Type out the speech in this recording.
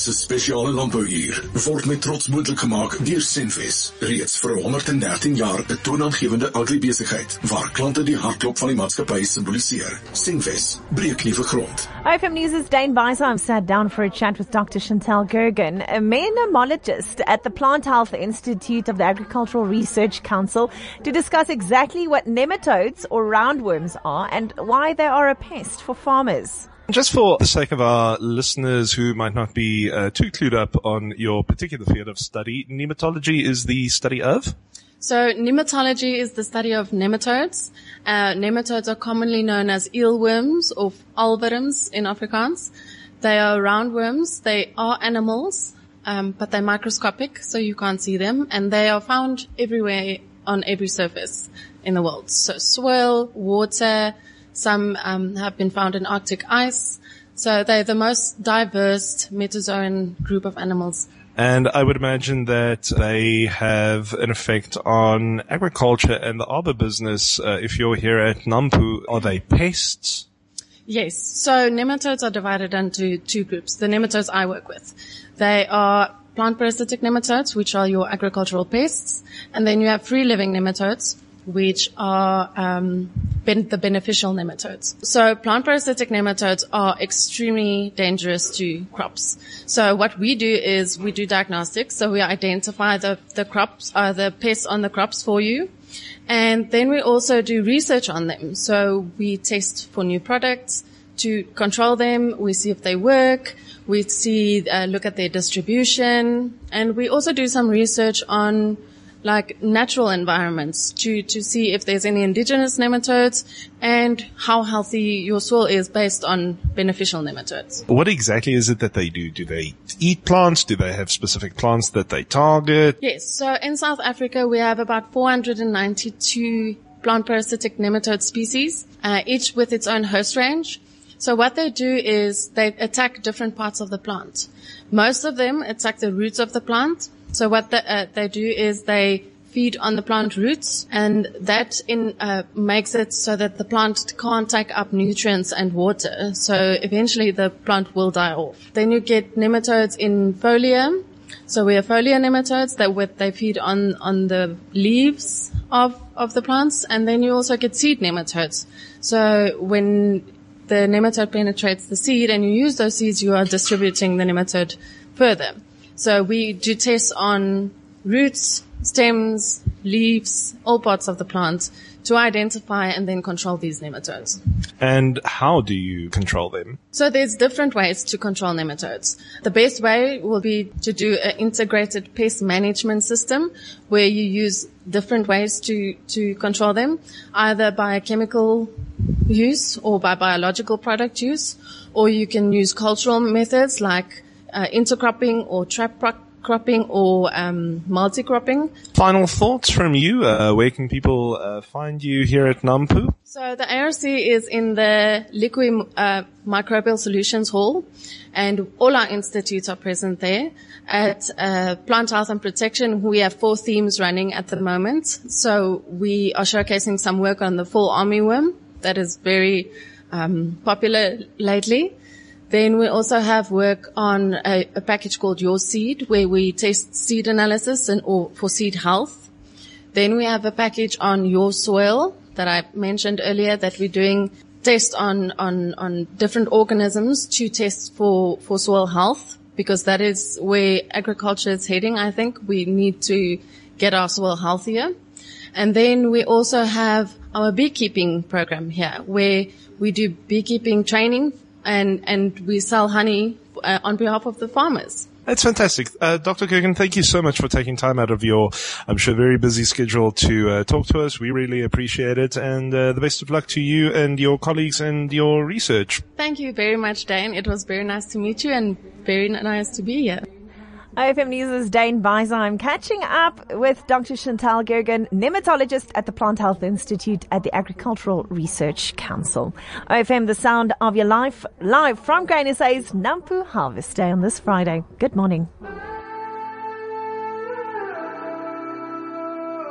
se spesiale landbouuur word met trots moontlik gemaak deur Senvis. Reeds vir 113 jaar 'n toonaangewende agribesigheid waar klante die hartklop van die maatskappy simboliseer. Senvis breek nuwe grond. IFM News' Dane Beisheim sat down for a chat with Dr. Chantal Gergen, a menomologist at the Plant Health Institute of the Agricultural Research Council, to discuss exactly what nematodes or roundworms are and why they are a pest for farmers. Just for the sake of our listeners who might not be too clued up on your particular field of study, nematology is the study of? So nematology is the study of nematodes. Nematodes are commonly known as eelworms or alverms in Afrikaans. They are roundworms. They are animals, but they're microscopic, so you can't see them. And they are found everywhere on every surface in the world. So soil, water, some have been found in Arctic ice. So they're the most diverse metazoan group of animals. And I would imagine that they have an effect on agriculture and the arbor business. If you're here at Nampo, are they pests? Yes. So nematodes are divided into two groups. The nematodes I work with, they are plant parasitic nematodes, which are your agricultural pests. And then you have free-living nematodes, which are the beneficial nematodes. So plant parasitic nematodes are extremely dangerous to crops. So what we do is we do diagnostics. So we identify the crops, the pests on the crops for you. And then we also do research on them. So we test for new products to control them. We see if they work. We look at their distribution. And we also do some research on like natural environments to see if there's any indigenous nematodes and how healthy your soil is based on beneficial nematodes. What exactly is it that they do? Do they eat plants? Do they have specific plants that they target? Yes. So in South Africa, we have about 492 plant parasitic nematode species, each with its own host range. So what they do is they attack different parts of the plant. Most of them attack the roots of the plant. So what they do is they feed on the plant roots, and that makes it so that the plant can't take up nutrients and water. So eventually the plant will die off. Then you get nematodes in foliar. So we have foliar nematodes they feed on the leaves of the plants, and then you also get seed nematodes. So when the nematode penetrates the seed and you use those seeds, you are distributing the nematode further. So we do tests on roots, stems, leaves, all parts of the plant to identify and then control these nematodes. And how do you control them? So there's different ways to control nematodes. The best way will be to do an integrated pest management system where you use different ways to control them, either by chemical use or by biological product use, or you can use cultural methods like intercropping or trap cropping or multi-cropping. Final thoughts from you. Where can people find you here at Nampo? So the ARC is in the Liqui Microbial Solutions Hall, and all our institutes are present there. At Plant Health and Protection, we have 4 themes running at the moment. So we are showcasing some work on the fall armyworm that is very popular lately. Then we also have work on a package called Your Seed, where we test seed analysis or for seed health. Then we have a package on Your Soil that I mentioned earlier, that we're doing tests on different organisms to test for soil health, because that is where agriculture is heading. I think we need to get our soil healthier. And then we also have our beekeeping program here, where we do beekeeping training and we sell honey on behalf of the farmers. That's fantastic. Dr. Gergen, thank you so much for taking time out of your, I'm sure, very busy schedule to talk to us. We really appreciate it. And the best of luck to you and your colleagues and your research. Thank you very much, Dane. It was very nice to meet you and very nice to be here. IFM News' Dane Beisheim catching up with Dr. Chantal Gergen, nematologist at the Plant Health Institute at the Agricultural Research Council. IFM, the sound of your life, live from Grain SA's Nampo Harvest Day on this Friday. Good morning.